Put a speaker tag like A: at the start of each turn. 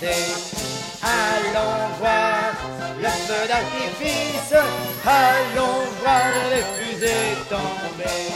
A: danser. Allons voir le feu d'artifice, allons voir les fusées tomber.